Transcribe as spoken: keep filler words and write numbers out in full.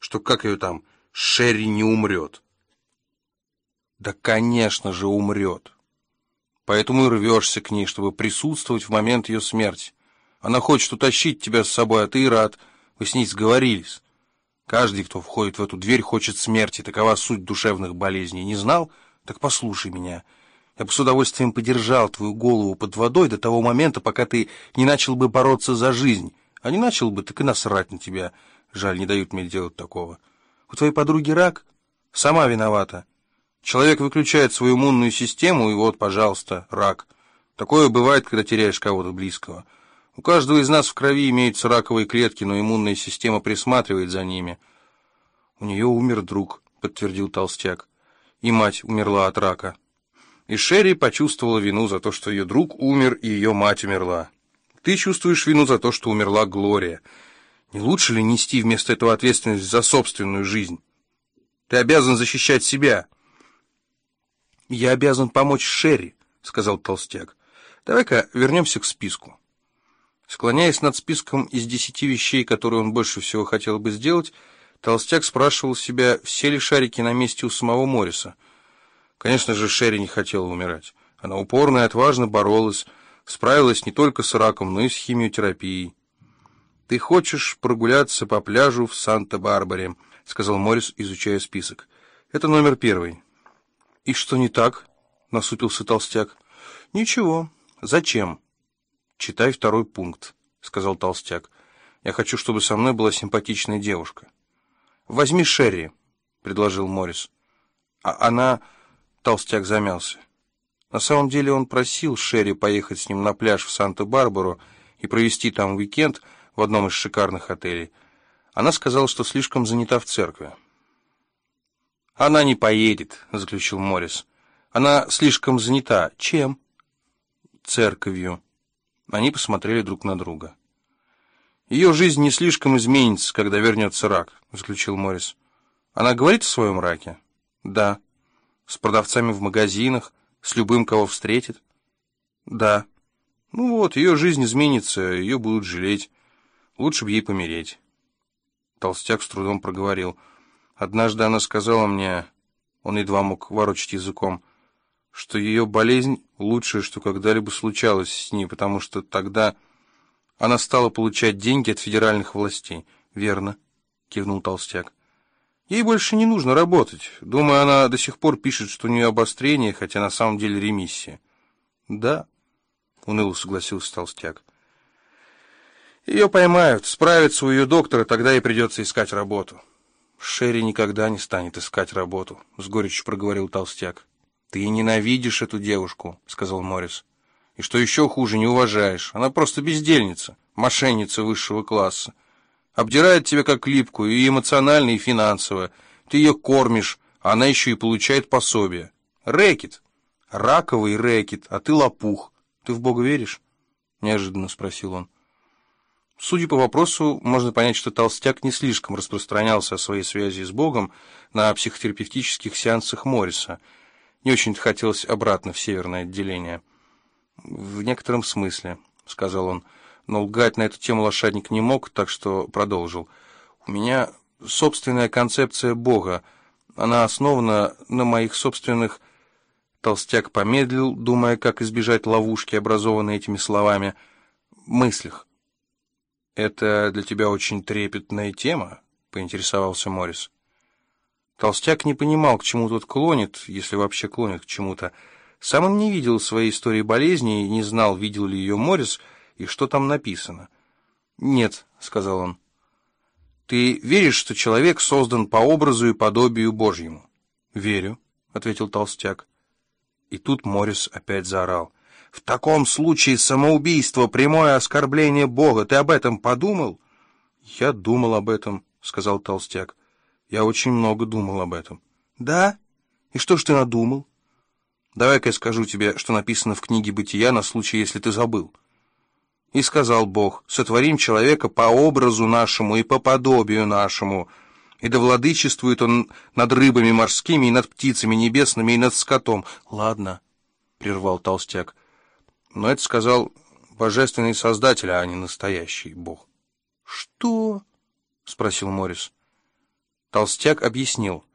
что, как ее там, Шерри не умрет. Да, конечно же, умрет. Поэтому и рвешься к ней, чтобы присутствовать в момент ее смерти. Она хочет утащить тебя с собой, а ты и рад. Вы с ней сговорились. Каждый, кто входит в эту дверь, хочет смерти. Такова суть душевных болезней. Не знал? Так послушай меня. Я бы с удовольствием подержал твою голову под водой до того момента, пока ты не начал бы бороться за жизнь. А не начал бы, так и насрать на тебя. Жаль, не дают мне делать такого. У твоей подруги рак? Сама виновата. Человек выключает свою иммунную систему, и вот, пожалуйста, рак. Такое бывает, когда теряешь кого-то близкого. У каждого из нас в крови имеются раковые клетки, но иммунная система присматривает за ними. У нее умер друг, подтвердил толстяк. И мать умерла от рака. И Шерри почувствовала вину за то, что ее друг умер, и ее мать умерла. Ты чувствуешь вину за то, что умерла Глория. Не лучше ли нести вместо этого ответственность за собственную жизнь? Ты обязан защищать себя. Я обязан помочь Шерри, сказал толстяк. Давай-ка вернемся к списку. Склоняясь над списком из десяти вещей, которые он больше всего хотел бы сделать, толстяк спрашивал себя, все ли шарики на месте у самого Морриса. Конечно же, Шерри не хотела умирать. Она упорно и отважно боролась, справилась не только с раком, но и с химиотерапией. «Ты хочешь прогуляться по пляжу в Санта-Барбаре», — сказал Моррис, изучая список. «Это номер первый». «И что не так?» — насупился толстяк. «Ничего. Зачем?» «Читай второй пункт», — сказал толстяк. «Я хочу, чтобы со мной была симпатичная девушка». «Возьми Шерри», — предложил Моррис. «А она...» — толстяк замялся. На самом деле он просил Шерри поехать с ним на пляж в Санта-Барбару и провести там уикенд в одном из шикарных отелей. Она сказала, что слишком занята в церкви. «Она не поедет», — заключил Моррис. «Она слишком занята. Чем?» «Церковью». Они посмотрели друг на друга. «Ее жизнь не слишком изменится, когда вернется рак», — заключил Моррис. «Она говорит о своем раке?» «Да». «С продавцами в магазинах? С любым, кого встретит?» «Да». «Ну вот, ее жизнь изменится, ее будут жалеть. Лучше бы ей помереть». Толстяк с трудом проговорил. «Однажды она сказала мне...» Он едва мог ворочать языком, что ее болезнь — лучшее, что когда-либо случалось с ней, потому что тогда она стала получать деньги от федеральных властей. «Верно», — кивнул толстяк. «Ей больше не нужно работать. Думаю, она до сих пор пишет, что у нее обострение, хотя на самом деле ремиссия». «Да», — уныло согласился толстяк. «Ее поймают, справятся у ее доктора, тогда ей придется искать работу». «Шерри никогда не станет искать работу», — с горечью проговорил толстяк. «Ты ненавидишь эту девушку», — сказал Моррис. «И что еще хуже, не уважаешь. Она просто бездельница, мошенница высшего класса. Обдирает тебя как липкую и эмоционально, и финансово. Ты ее кормишь, а она еще и получает пособие. Рэкет. Раковый рэкет, а ты лопух. Ты в Бога веришь?» — неожиданно спросил он. Судя по вопросу, можно понять, что толстяк не слишком распространялся о своей связи с Богом на психотерапевтических сеансах Морриса. Не очень-то хотелось обратно в северное отделение. «В некотором смысле», — сказал он, но лгать на эту тему лошадник не мог, так что продолжил. «У меня собственная концепция Бога. Она основана на моих собственных...» Толстяк помедлил, думая, как избежать ловушки, образованной этими словами, мыслях. «Это для тебя очень трепетная тема?» — поинтересовался Моррис. Толстяк не понимал, к чему тот клонит, если вообще клонит к чему-то. Сам он не видел своей истории болезни и не знал, видел ли ее Моррис и что там написано. «Нет», — сказал он. «Ты веришь, что человек создан по образу и подобию Божьему?» «Верю», — ответил толстяк. И тут Моррис опять заорал. «В таком случае самоубийство — прямое оскорбление Бога. Ты об этом подумал?» «Я думал об этом», — сказал толстяк. «Я очень много думал об этом». «Да? И что ж ты надумал?» «Давай-ка я скажу тебе, что написано в книге Бытия на случай, если ты забыл». «И сказал Бог: сотворим человека по образу нашему и по подобию нашему, и да владычествует он над рыбами морскими и над птицами небесными и над скотом». «Ладно», — прервал толстяк. «Но это сказал божественный Создатель, а не настоящий Бог». «Что?» — спросил Моррис. Толстяк объяснил.